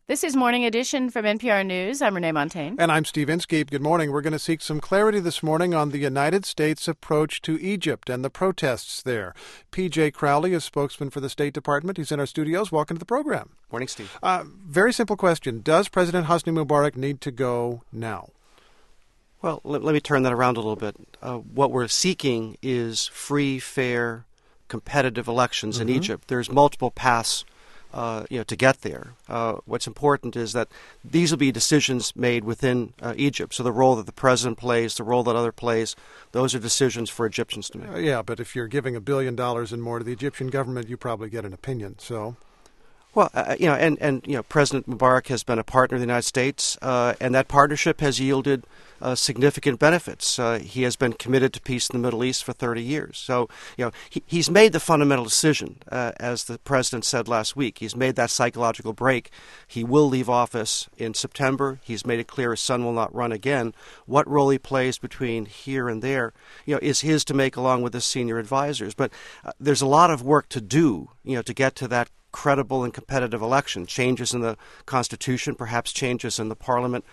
This is Morning Edition from NPR News. I'm Renee Montagne. And I'm Steve Inskeep. Good morning. We're going to seek some clarity this morning on the United States' approach to Egypt and the protests there. P.J. Crowley is spokesman for the State Department. He's in our studios. Welcome to the program. Morning, Steve. Very simple question. Does President Hosni Mubarak need to go now? Well, let me turn that around a little bit. What we're seeking is free, fair, competitive elections in Egypt. There's multiple paths to get there. What's important is that these will be decisions made within Egypt. So the role that the president plays, the role that other plays, those are decisions for Egyptians to make. Yeah, but if you're giving $1 billion and more to the Egyptian government, you probably get an opinion. So, well, President Mubarak has been a partner of the United States, and that partnership has yielded significant benefits. He has been committed to peace in the Middle East for 30 years. So, he's made the fundamental decision, as the president said last week. He's made that psychological break. He will leave office in September. He's made it clear his son will not run again. What role he plays between here and there, is his to make along with his senior advisors. But there's a lot of work to do, to get to that credible and competitive election. Changes in the Constitution, perhaps changes in the Parliament.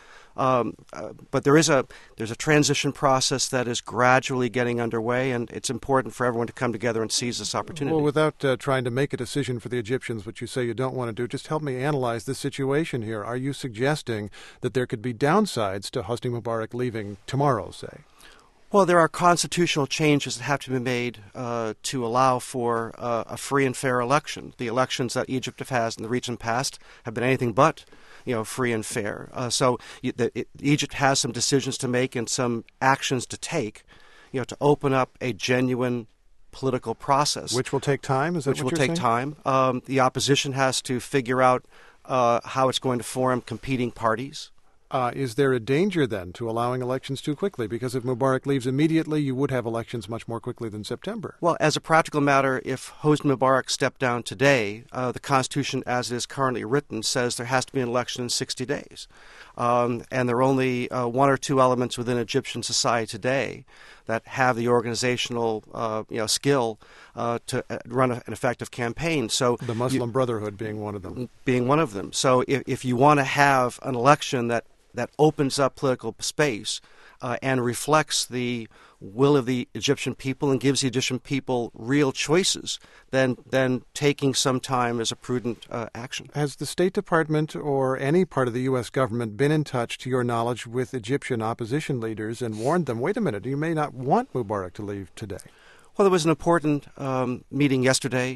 But there's a transition process that is gradually getting underway, and it's important for everyone to come together and seize this opportunity. Well, without trying to make a decision for the Egyptians, which you say you don't want to do, just help me analyze the situation here. Are you suggesting that there could be downsides to Hosni Mubarak leaving tomorrow, say? Well, there are constitutional changes that have to be made to allow for a free and fair election. The elections that Egypt has in the recent past have been anything but free and fair. So Egypt has some decisions to make and some actions to take, to open up a genuine political process. Which will take time, is that what you're saying? Which will take time. The opposition has to figure out how it's going to form competing parties. Is there a danger, then, to allowing elections too quickly? Because if Mubarak leaves immediately, you would have elections much more quickly than September. Well, as a practical matter, if Hosni Mubarak stepped down today, the Constitution as it is currently written says there has to be an election in 60 days. And there are only one or two elements within Egyptian society today that have the organizational skill to run an effective campaign. So the Muslim Brotherhood being one of them. Being one of them. So if you want to have an election that opens up political space and reflects the will of the Egyptian people and gives the Egyptian people real choices, then taking some time is a prudent action. Has the State Department or any part of the U.S. government been in touch, to your knowledge, with Egyptian opposition leaders and warned them, wait a minute, you may not want Mubarak to leave today? Well, there was an important meeting yesterday.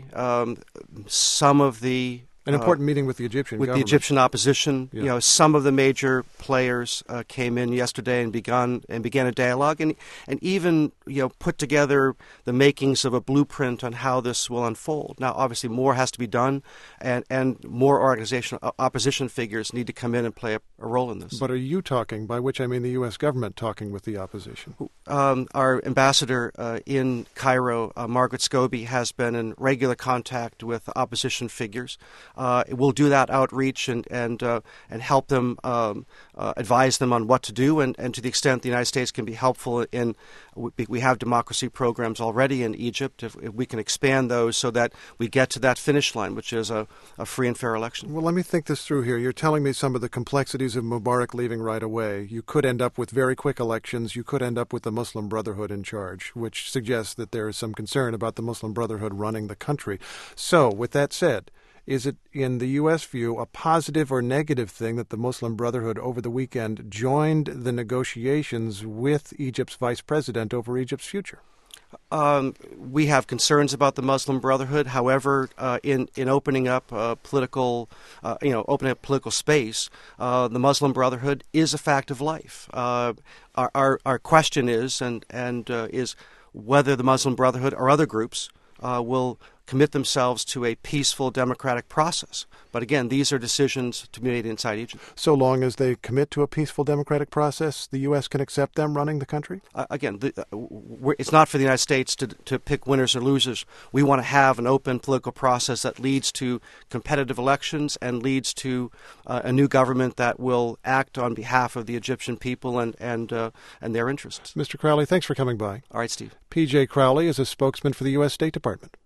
An important meeting with the Egyptian government. With the Egyptian opposition. Yeah. Some of the major players came in yesterday and began a dialogue and even put together the makings of a blueprint on how this will unfold. Now, obviously, more has to be done, and more opposition figures need to come in and play a role in this. But are you talking, by which I mean the U.S. government, talking with the opposition? Our ambassador in Cairo, Margaret Scobie, has been in regular contact with opposition figures. We'll do that outreach and help them, advise them on what to do, and to the extent the United States can be helpful we have democracy programs already in Egypt. If we can expand those so that we get to that finish line, which is a free and fair election. Well, let me think this through here. You're telling me some of the complexities of Mubarak leaving right away. You could end up with very quick elections. You could end up with the Muslim Brotherhood in charge, which suggests that there is some concern about the Muslim Brotherhood running the country. So, with that said, is it, in the U.S. view, a positive or negative thing that the Muslim Brotherhood over the weekend joined the negotiations with Egypt's vice president over Egypt's future? We have concerns about the Muslim Brotherhood. However, in opening up political space, the Muslim Brotherhood is a fact of life. Our question is is whether the Muslim Brotherhood or other groups will commit themselves to a peaceful democratic process. But again, these are decisions to be made inside Egypt. So long as they commit to a peaceful democratic process, the U.S. can accept them running the country? It's not for the United States to pick winners or losers. We want to have an open political process that leads to competitive elections and leads to a new government that will act on behalf of the Egyptian people and their interests. Mr. Crowley, thanks for coming by. All right, Steve. P.J. Crowley is a spokesman for the U.S. State Department.